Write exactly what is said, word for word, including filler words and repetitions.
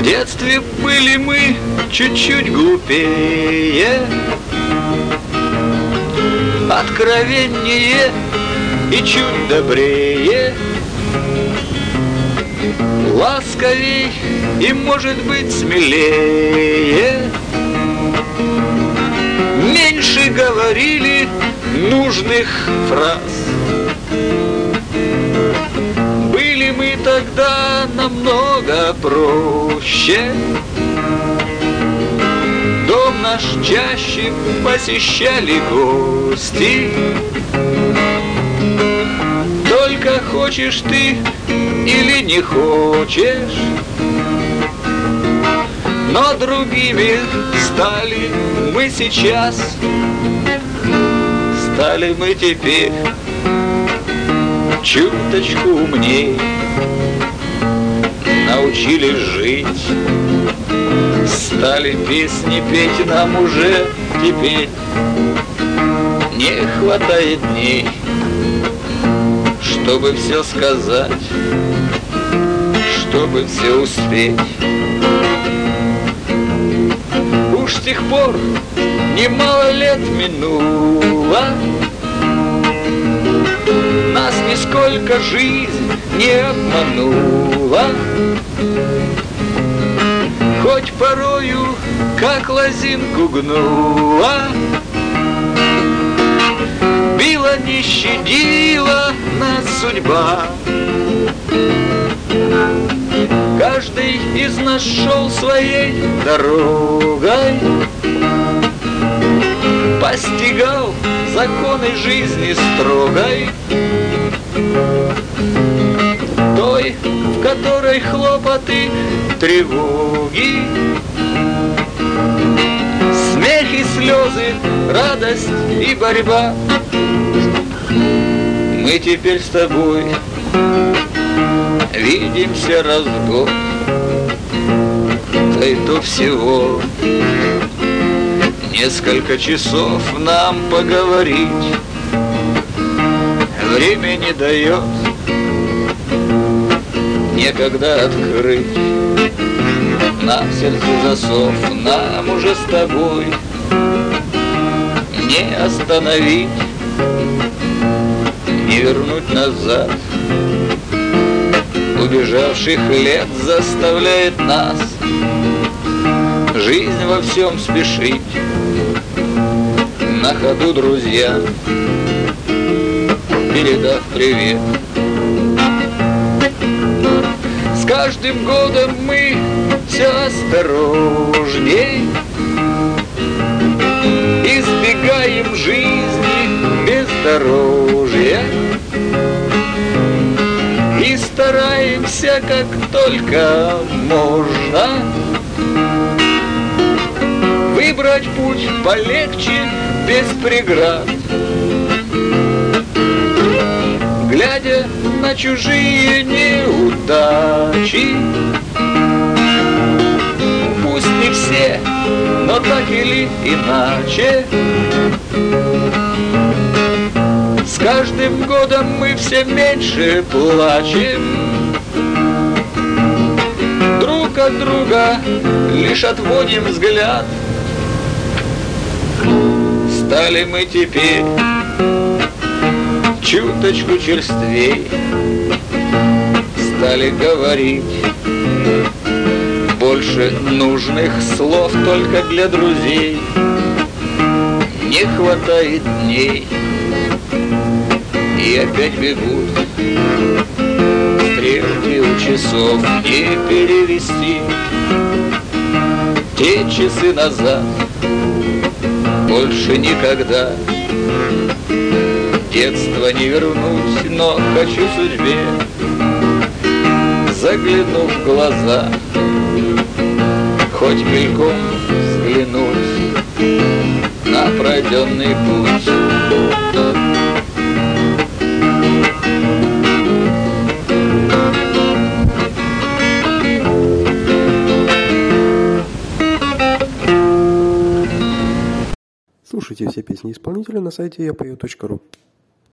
В детстве были мы чуть-чуть глупее, откровеннее и чуть добрее, ласковей и, может быть, смелее. Меньше говорили нужных фраз. Были мы тогда намного проще. Дом наш чаще посещали гости. Только хочешь ты или не хочешь, но другими стали мы сейчас. Стали мы теперь чуточку умней, научились жить, стали песни петь нам уже теперь. Не хватает дней, чтобы все сказать, чтобы все успеть. Уж с тех пор немало лет минуло, нас нисколько жизнь не обманула. Хоть порою, как лозинку гнула, била, не щадила нас судьба. Каждый из нас шел своей дорогой, постигал законы жизни строгой, той, в которой хлопоты, тревоги, смех и слезы, радость и борьба. Мы теперь с тобой видимся раз в год, да и то всего несколько часов нам поговорить. Время не дает, некогда открыть нам в сердце засов. Нам уже с тобой не остановить, не вернуть назад. Убежавших лет заставляет нас жизнь во всем спешить. На ходу друзья, передав привет. С каждым годом мы все осторожней избегаем жизни бездорожья и стараемся, как только можно, выбрать путь полегче, без преград. Глядя на чужие неудачи, пусть не все, но так или иначе, с каждым годом мы все меньше плачем. Друг от друга лишь отводим взгляд. Стали мы теперь чуточку черствей, стали говорить больше нужных слов только для друзей. Не хватает дней, и опять бегут стрелки у часов. Не перевести те часы назад больше никогда. Детство не вернуть, но хочу судьбе, заглянув в глаза, хоть мельком взглянуть на пройденный путь. Слушайте все песни исполнителя на сайте я пою точка ру.